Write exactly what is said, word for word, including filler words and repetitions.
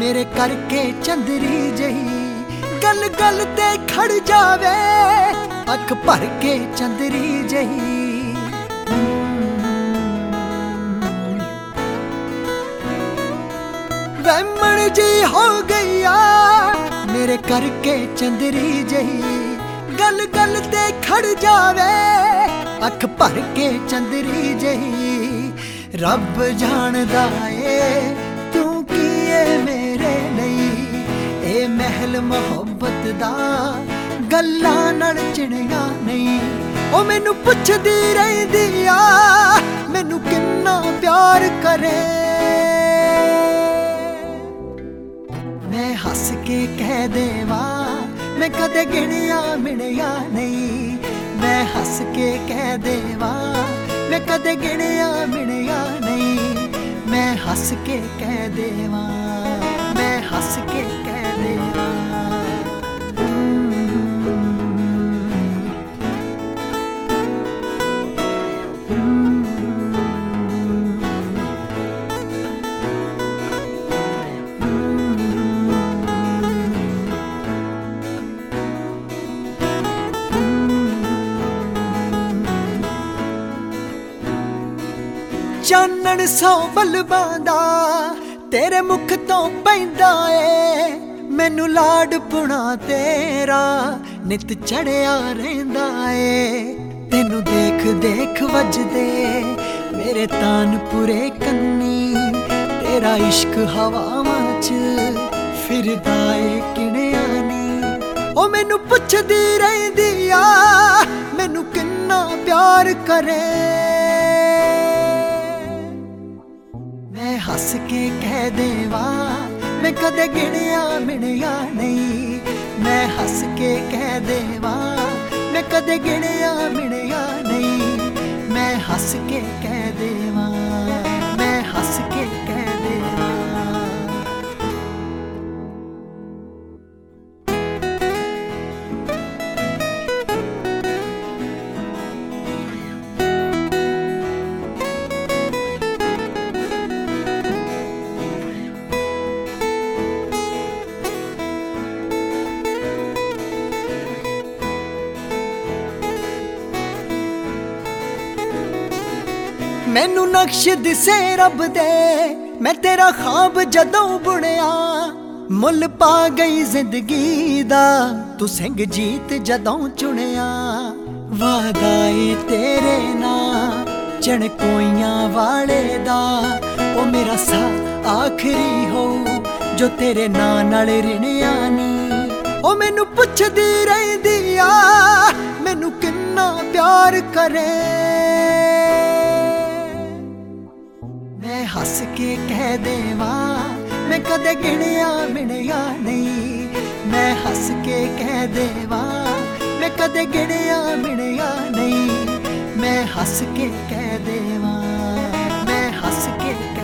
मेरे करके चंदरी जही गल गल ते खड़ जावे अख भर के चंदरी जही। वैमण जी हो गईया मेरे करके चंदरी जही गल गल ते खड़ जावे अख भर के चंदरी जही। रब जानदा ए तू की ए मेरे लई ए महल मोहब्बत दा गल्लां नाल चिड़िया नहीं। ओ मैनू पुछदी रहिंदी आ मैनू किन्ना प्यार करे। मैं हस के कह देवा मैं कदे गिणिया मिणिया नहीं। मैं हस के कह देवा मैं कदे गिणिया मिणिया नहीं। मैं हस के कह देवा मैं हस के कह देवा। चानण सौ बल्बां दा तेरे मुख तो पैंदा ए मैनू लाडपुणा तेरा नित चढ़िया रहिंदा ए। तेनू देख देख वजदे मेरे तानपुरे कन्नी तेरा इश्क हवावां च फिरदा ए किणिया नी। ओ मैनू पुछदी रहिंदी आ मैनू किन्ना प्यार करे। मैं हस के कह देवा मैं कदे गिणिया मिणिया नहीं। मैं हस के कह देवा मैं कदे गिणिया मिणिया नहीं। मैं हस के कह देवा मैं हस के कह देवा। मैनू नक्श दिसे रब दे मैं तेरा ख्वाब जदों बुणिया मुल पा गई जिंदगी दा तू सिंह जीत जदों चुनिया। वादा ए तेरे नाल चणकोइयां वाले दा ओ मेरा सा आखिरी हो जो तेरे नां नाल रिणिया नी। ओ मैनू पुछदी रहिंदी आ मैनू किन्ना प्यार करे। मैं हस के कह देवा मैं कदे गिणिया मिणिया नहीं। मैं हस के कह देवा मैं कदे गिणिया मिणिया नहीं। मैं हस के कह देवा मैं हस के